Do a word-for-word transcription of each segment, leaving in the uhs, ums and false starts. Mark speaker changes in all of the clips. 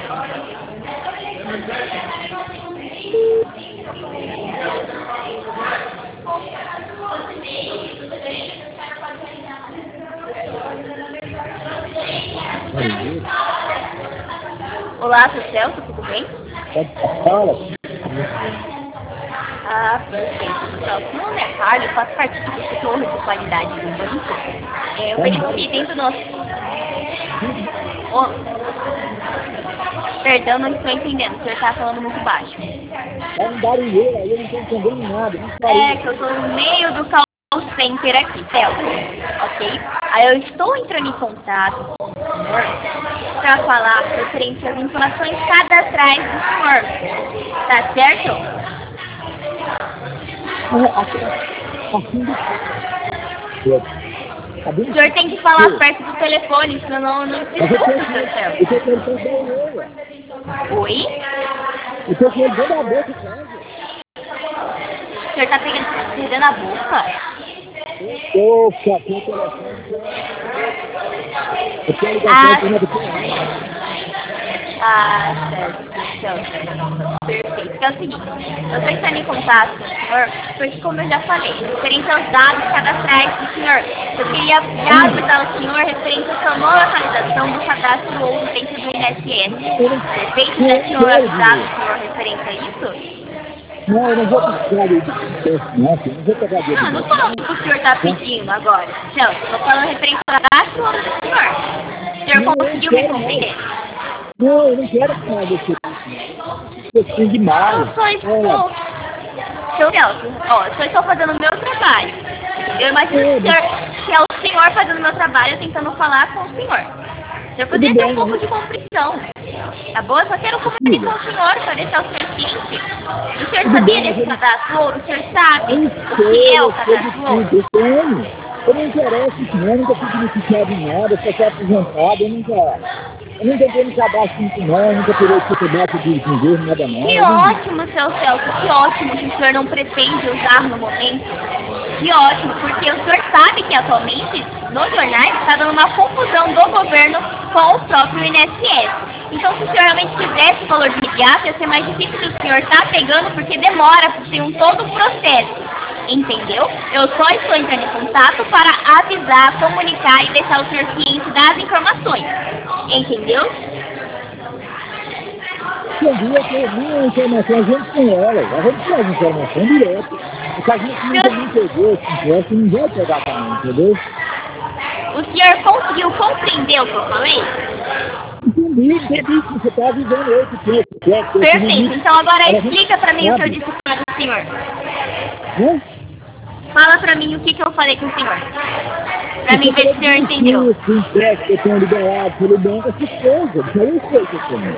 Speaker 1: Olá, sou Celso, tudo bem?
Speaker 2: Fala.
Speaker 1: Ah, perfeito. Celso, meu nome é Carlos, eu faço parte do setor de qualidade do banco. É, eu verifiquei dentro do nosso... Oh. Perdão, não estou entendendo, o senhor está falando muito baixo.
Speaker 2: É um barulheiro aí, eu não estou entendendo nada.
Speaker 1: É, que eu estou no meio do call center aqui, Celso. Ok? Aí eu estou entrando em contato com o senhor para falar referente às informações cadastrais do senhor. Tá certo? O senhor tem que falar perto do telefone, senão não se escuta, seu Celso.
Speaker 2: Eu estou com barulheiro.
Speaker 1: Oi?
Speaker 2: Eu estou com ele dentro da boca, cara.
Speaker 1: O senhor está pegando, pegando a boca?
Speaker 2: Eu estou com o telefone. Eu tenho ligação
Speaker 1: Ah, certo. Então, perfeito. É o seguinte, eu estou entrando em contato com o senhor, porque como eu já falei, referente aos dados cadastrais do senhor, eu queria já avisar o senhor referente à sua nova atualização do cadastro ouro dentro do I N S S. Perfeito, né, senhor, avisar o senhor referente a isso?
Speaker 2: Não, eu não vou precisar de teste, não, eu não vou pegar de
Speaker 1: Não, não estou falando o que o senhor está pedindo agora. Não, estou falando referente ao cadastro ouro do senhor. O senhor conseguiu me compreender?
Speaker 2: Não, eu não quero falar desse eu preciso de mais.
Speaker 1: Eu só estou... Seu Celso, ó, eu só estou fazendo o meu trabalho. Eu imagino que, o senhor, que é o senhor fazendo o meu trabalho, tentando falar com o senhor. O senhor poderia ter um pouco de compreensão. Tá bom? Eu só quero comunicar com o senhor para deixar o senhor ciente. O senhor sabia desse cadastro ouro? O senhor sabe o que é o cadastro ouro?
Speaker 2: Eu não interesso isso, não. Eu nunca fui beneficiado em nada. Eu só sou aposentado. Eu nunca... Eu nunca entrei no cadastro muito, não. Eu nunca tirei esse cadastro de governo, nada não.
Speaker 1: Que ótimo, seu Celso. Que ótimo que o senhor não pretende usar no momento. Que ótimo, porque o senhor sabe que atualmente nos jornais está dando uma confusão do governo com o próprio I N S S. Então, se o senhor realmente quisesse o valor de imediato, ia ser mais difícil do senhor estar pegando, porque demora, porque tem um todo o processo. Entendeu? Eu só estou entrando em contato para avisar, comunicar e deixar o senhor ciente das informações. Entendeu?
Speaker 2: Entendi, eu tenho minha informação, a gente tem ela. A gente faz informação direto. Porque a gente nunca me pegou esse imposto e ninguém vai pegar também, entendeu?
Speaker 1: O senhor conseguiu compreender o que eu falei?
Speaker 2: Entendi, entendi que você está avisando eu que tem esse cheque.
Speaker 1: Perfeito, então agora explica para mim o que eu disse para o senhor.
Speaker 2: Hã?
Speaker 1: Fala pra mim o que, que eu falei com o senhor. Pra mim ver se o senhor entendeu.
Speaker 2: Esse empréstimo que eu tenho liberado pelo banco, essas coisas. Isso aí eu sei que eu tenho.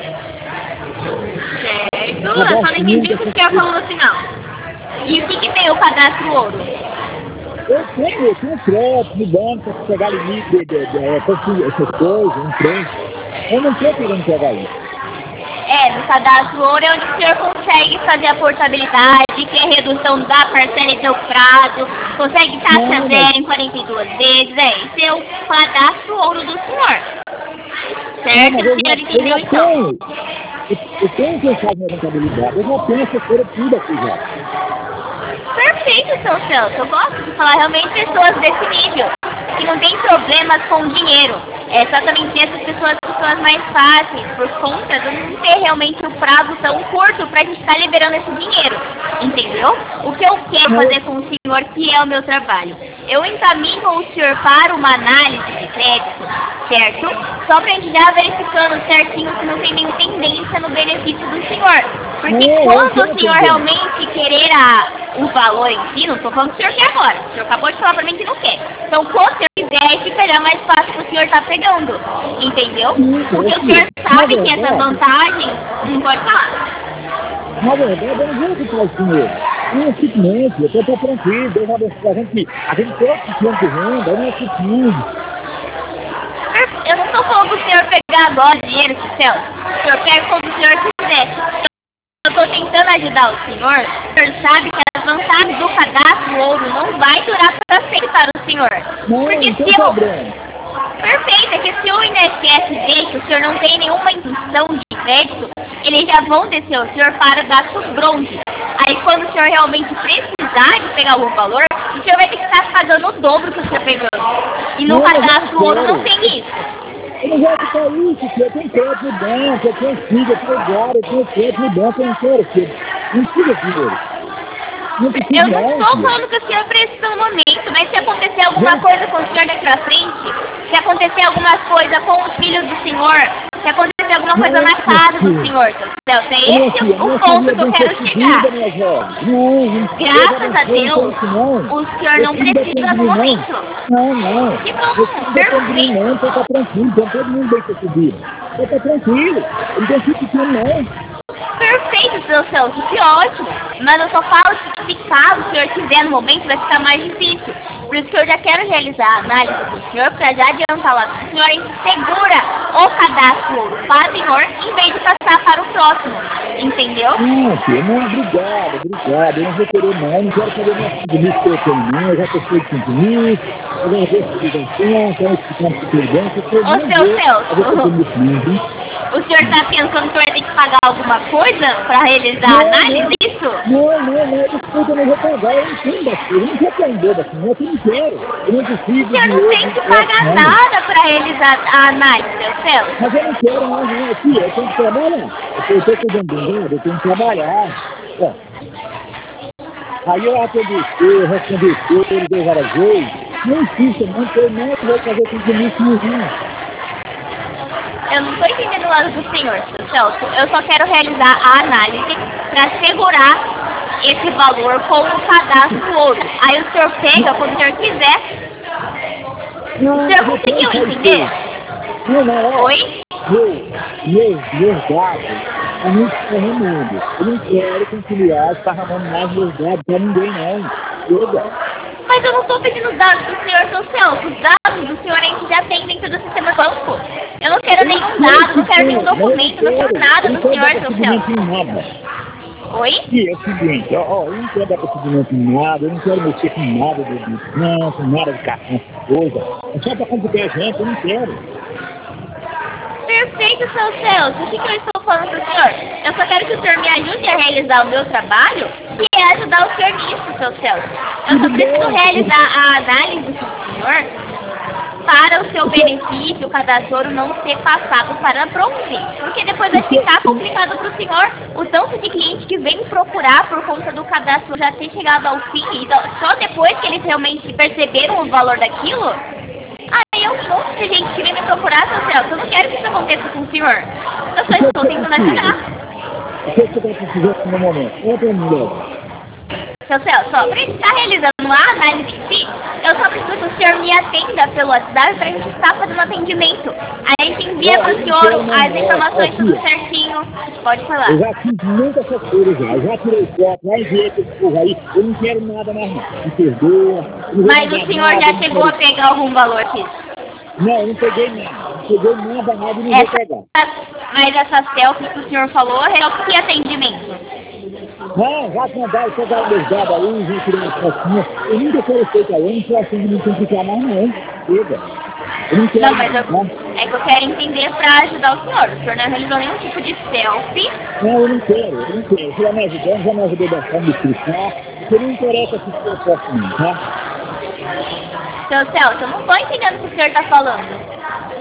Speaker 1: Certo, eu só não entendi o que o senhor falou no final. E o que, que tem o cadastro ouro?
Speaker 2: Eu tenho, eu tenho crédito no banco para pegar limite de, de, de, de essas coisas, um crédito. Eu não estou querendo pegar isso.
Speaker 1: É, no cadastro ouro é onde o senhor consegue fazer a portabilidade, que é redução da parcela e seu prazo, consegue taxa zero em quarenta e duas vezes, é, esse é o cadastro ouro do senhor. Certo? O senhor entendeu então?
Speaker 2: Eu, eu tenho que pensar na rentabilidade, eu já tenho essa coisa tudo aqui já.
Speaker 1: Perfeito, seu Celso. Eu gosto de falar realmente pessoas desse nível, que não tem problemas com dinheiro. É exatamente essas pessoas que são as mais fáceis, por conta de não ter realmente o prazo tão curto para a gente estar liberando esse dinheiro. Entendeu? O que eu quero fazer com o senhor, que é o meu trabalho? Eu encaminho o senhor para uma análise de crédito, certo? Só para a gente já verificando certinho se não tem nenhuma tendência no benefício do senhor. Porque quando o senhor realmente querer a, o valor em si, não estou falando que o senhor quer agora. O senhor acabou de falar para mim que não quer. Então, quando o senhor quiser, fica mais fácil para o senhor estar pegando. Entendeu? Porque o senhor sabe que essa vantagem não pode falar.
Speaker 2: Na verdade, eu não vou ocupar esse dinheiro. Não, simplesmente, eu estou tranquilo, Deus abençoe a gente. A gente tem opção de renda, eu não é possível.
Speaker 1: Eu não estou falando para o senhor pegar agora dinheiro, Celso. O senhor pega quando o senhor quiser. Eu estou tentando ajudar o senhor. O senhor sabe que as vantagens do cadastro ouro não vai durar para sempre para o senhor.
Speaker 2: Não,
Speaker 1: porque
Speaker 2: não tem
Speaker 1: se eu...
Speaker 2: problema.
Speaker 1: Perfeito, é que se o I N S S vê que o senhor não tem nenhuma intenção de crédito, eles já vão descer o senhor para gastos bronze. Aí quando o senhor realmente precisar de pegar algum valor, o senhor vai ter que estar pagando o dobro que o senhor pegando. E no
Speaker 2: Não,
Speaker 1: cadastro
Speaker 2: não
Speaker 1: ouro não
Speaker 2: quero.
Speaker 1: tem isso.
Speaker 2: Eu não vou ficar isso, filho. Eu tenho crédito no banco, eu tenho filho, eu tenho agora, eu tenho crédito no banco, eu não quero, filho. Não tira, filho. Não precisa
Speaker 1: Eu não estou
Speaker 2: filho.
Speaker 1: falando que o senhor precisa no momento, mas se acontecer alguma coisa com o senhor daqui pra frente, se acontecer alguma coisa com os filhos do senhor, se acontecer alguma coisa na casa do senhor, seu Celso, é esse o ponto que eu quero chegar. Graças a Deus, o senhor não precisa no momento.
Speaker 2: Não, não.
Speaker 1: Que bom, perfeito.
Speaker 2: Não, então tá tranquilo, então todo mundo bem sucedido. Então tá tranquilo, não tem que ficar não.
Speaker 1: Perfeito, seu Celso, que ótimo. Mas eu só falo que se caso o senhor quiser no momento, vai ficar mais difícil. Por isso que eu já quero realizar a análise do senhor, para já adiantar lá do senhor, a gente segura o cadastro ouro para o senhor, em vez de passar para o próximo. Entendeu?
Speaker 2: Não, filho, não, obrigado, obrigado. Eu não vou querer não, eu não quero saber mais compromisso que eu tenho não. Eu já postei de compromisso, eu já vou de ligação, então explicando que tudo bem, que eu
Speaker 1: Ô, seu Celso,
Speaker 2: eu vou compromisso mesmo.
Speaker 1: O senhor está pensando que o senhor tem que pagar alguma coisa para realizar a análise disso?
Speaker 2: Não, não, não, desculpa, eu não vou pagar, eu entendo das coisas, eu não quero ter um bobo assim, eu não quero, eu não preciso.
Speaker 1: O senhor não tem que pagar nada para realizar a análise, seu Celso.
Speaker 2: Mas eu não quero mais, não, aqui, eu tenho que trabalhar, eu estou cuidando do gado, eu tenho que trabalhar. Ó. Aí eu atendi, eu respondi ele deu várias vezes, não insista, não, eu não vou fazer compromisso nenhum.
Speaker 1: Eu não estou entendendo o lado do senhor, seu Celso. Eu só quero realizar a análise para segurar esse valor com o cadastro ouro. Aí o senhor pega quando o senhor quiser.
Speaker 2: Não,
Speaker 1: o senhor conseguiu entender?
Speaker 2: Não, não, ó.
Speaker 1: Oi?
Speaker 2: Meu, meu, meus dados, a gente está remando. Eu não quero conciliar, estar ramando mais meus dados para ninguém, não. Chega.
Speaker 1: Mas eu não estou pedindo dados do senhor, seu Celso. Os dados do senhor a gente já tem dentro do sistema banco. Eu não quero nenhum dado, não quero nenhum documento, não quero nada do senhor, seu Celso. Oi?
Speaker 2: E é o seguinte, ó, ó, eu não quero dar procedimento em nada, eu não quero mexer com nada do banco, nada de cartão, coisa. É só para complicar a gente, eu não quero.
Speaker 1: Perfeito, seu Celso. O que, que eu estou falando para o senhor? Eu só quero que o senhor me ajude a realizar o meu trabalho e é ajudar o senhor nisso, seu Celso. Eu só preciso realizar a análise com o senhor para o seu benefício, o cadastro não ser passado para bronze. Porque depois vai ficar complicado para o senhor o tanto de cliente que vem procurar por conta do cadastro já ter chegado ao fim. Então, só depois que eles realmente perceberam o valor daquilo, aí é um monte de gente que vem me procurar, seu Celso. Eu não quero que isso aconteça com o senhor. Eu só estou tentando ajudar.
Speaker 2: O que você está precisando no momento? Entra no meu.
Speaker 1: Seu Celso, ó, pra gente estar realizando a análise em si, eu só preciso que o senhor me atenda pelo WhatsApp pra gente estar fazendo atendimento. Aí a gente envia para o senhor as informações tudo certinho. Pode falar.
Speaker 2: Eu já fiz muitas essas coisas já. Eu já tirei foto, já enviei esse povo aí. Eu não quero nada mais não. Me perdoa.
Speaker 1: Mas o senhor já chegou a pegar algum valor aqui?
Speaker 2: Não, eu não peguei nada. Não peguei nada, nada e não vou pegar.
Speaker 1: Mas essas selfies que o senhor falou, é que atendimento?
Speaker 2: Não, já mandaram, pegaram meus dados aí, já tirei uma fotinha. Eu nunca quero feito aí, eu não sou assim de me complicar mais não. Chega. Eu não quero.
Speaker 1: Não, mas eu, é que eu quero entender pra ajudar o senhor. O senhor não realizou nenhum tipo de selfie.
Speaker 2: Não, eu não quero, eu não quero. Você já me ajudou, já me ajudou bastante a me explicar. Porque não interessa se eu posso não, tá?
Speaker 1: Seu Celso, eu não tô entendendo o que o senhor tá falando.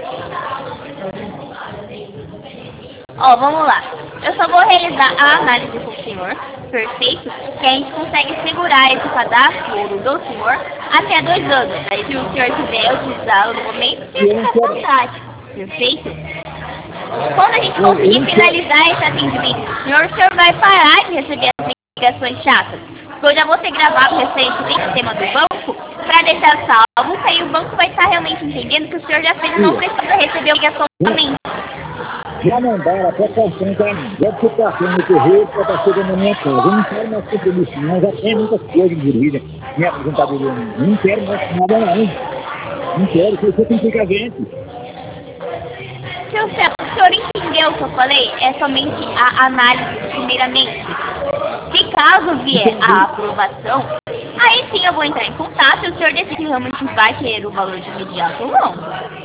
Speaker 1: Ó, vamos lá. Eu só vou realizar a análise com o senhor, perfeito? Que a gente consegue segurar esse cadastro ouro do senhor até dois anos. Aí se o senhor quiser utilizá-lo no momento, fica à vontade, perfeito? Quando a gente conseguir finalizar esse atendimento do senhor, o senhor vai parar de receber as ligações chatas. Porque eu já vou ter gravado o restante desse sistema do banco para deixar salvo, que aí o banco vai estar realmente entendendo que o senhor já fez e não precisa receber a ligação novamente.
Speaker 2: Já mandaram até cartão para mim. Já fui cartão no correio para estar chegando na minha casa. Eu não quero mais compromisso não, já tem muitas coisas de vida. Minha aposentadoria não. Não quero mais nada não. Não quero, porque você tem que ficar gente.
Speaker 1: Seu Celso, o senhor entendeu o que eu falei? É somente a análise primeiramente. Se caso vier a aprovação, aí sim eu vou entrar em contato e o senhor decide realmente vai querer o valor de imediato ou não.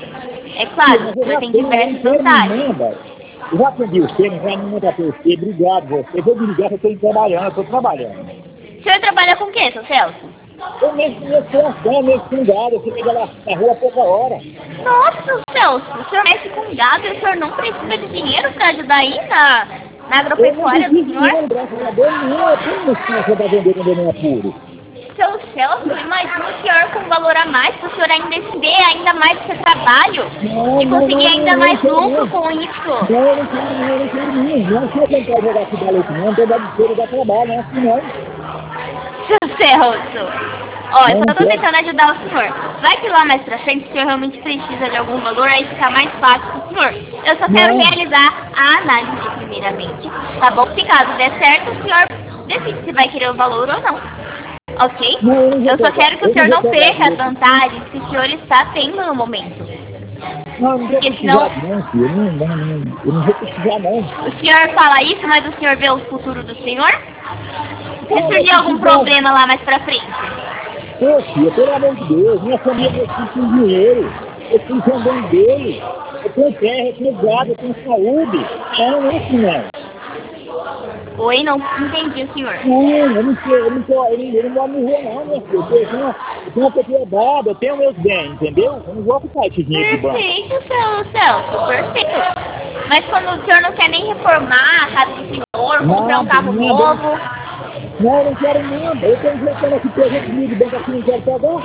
Speaker 1: É claro,
Speaker 2: Mas
Speaker 1: o
Speaker 2: eu
Speaker 1: senhor
Speaker 2: já
Speaker 1: tem
Speaker 2: tenho, eu
Speaker 1: diversas
Speaker 2: não quero
Speaker 1: vantagens.
Speaker 2: nenhuma, velho. Eu já atendi você, não quero nenhuma pra você. Obrigado, você. Eu vou me ligar, eu estou trabalhando, eu estou trabalhando.
Speaker 1: O senhor trabalha com o quê, seu Celso?
Speaker 2: Eu mesmo com minha situação, mesmo com gado, eu fico lá na rua a pouca hora.
Speaker 1: Nossa, seu Celso, o senhor mexe com gado e o senhor não precisa de dinheiro para ajudar aí na, na
Speaker 2: Eu não
Speaker 1: agropecuária do
Speaker 2: preciso
Speaker 1: senhor?
Speaker 2: não, graças a Deus, não. Eu tenho uma situação para vender quando eu não apuro.
Speaker 1: Seu Celso, imagina o senhor com valor a mais, para o senhor ainda vender ainda mais seu trabalho
Speaker 2: Não,
Speaker 1: e
Speaker 2: não,
Speaker 1: conseguir
Speaker 2: não,
Speaker 1: ainda
Speaker 2: não, não
Speaker 1: mais
Speaker 2: quero
Speaker 1: lucro
Speaker 2: não.
Speaker 1: com isso.
Speaker 2: Não, eu não quero não, eu não quero não. Não é que eu tentar jogar futebol leite não, não tem dado dinheiro, dá trabalho, não é assim não.
Speaker 1: Seu Celso, ó, eu
Speaker 2: Não, não
Speaker 1: só tô
Speaker 2: quero.
Speaker 1: tentando ajudar o senhor. Vai que lá mais pra frente o senhor realmente precisa de algum valor, aí fica mais fácil pro senhor. Eu só quero
Speaker 2: Não,
Speaker 1: realizar a análise primeiramente, tá bom? Se caso der certo, o senhor decide se vai querer o valor ou não. Ok?
Speaker 2: não, eu não vou
Speaker 1: Eu só
Speaker 2: pegar.
Speaker 1: quero que o
Speaker 2: Eu não
Speaker 1: senhor
Speaker 2: vou
Speaker 1: não
Speaker 2: pegar
Speaker 1: perca as
Speaker 2: dinheiro.
Speaker 1: vantagens que o senhor está tendo no momento.
Speaker 2: Não, eu não vou
Speaker 1: Porque senão
Speaker 2: precisar não, filho. Eu não, não, não, eu não vou precisar não.
Speaker 1: o senhor fala isso, mas o senhor vê o futuro do senhor? Se
Speaker 2: Não, eu vou
Speaker 1: surgir algum
Speaker 2: precisar.
Speaker 1: problema lá mais pra frente.
Speaker 2: Pô, filha, pelo amor de Deus, minha família precisa de dinheiro. Eu preciso também dele. Eu tenho terra, eu tenho gado, eu tenho saúde. Não, não é assim não.
Speaker 1: Oi, não entendi o senhor.
Speaker 2: Não, eu não sei, eu não tô, eu não, eu não vou me rua não, minha filha. Eu tenho, uma, eu tenho uma propriedade, eu tenho meus bens, entendeu? Eu não vou ocupar esse dinheiro de banco.
Speaker 1: Perfeito, seu Celso, perfeito. Mas quando o senhor não quer nem reformar a casa do senhor, comprar um
Speaker 2: Nada,
Speaker 1: carro
Speaker 2: nada.
Speaker 1: novo.
Speaker 2: Não, eu não quero nada. Eu tenho jeitando aqui trezentos mil de banco aqui, não quero pegar.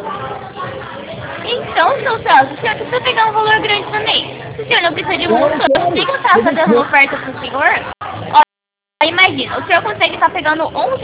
Speaker 1: Então, seu Celso, o senhor precisa pegar um valor grande também. Se o senhor não precisa de
Speaker 2: Não, eu
Speaker 1: muito,
Speaker 2: não
Speaker 1: eu
Speaker 2: quero.
Speaker 1: consigo estar
Speaker 2: Eu não
Speaker 1: fazendo uma
Speaker 2: quero.
Speaker 1: oferta pro senhor. Ó, imagina, o senhor consegue estar pegando onze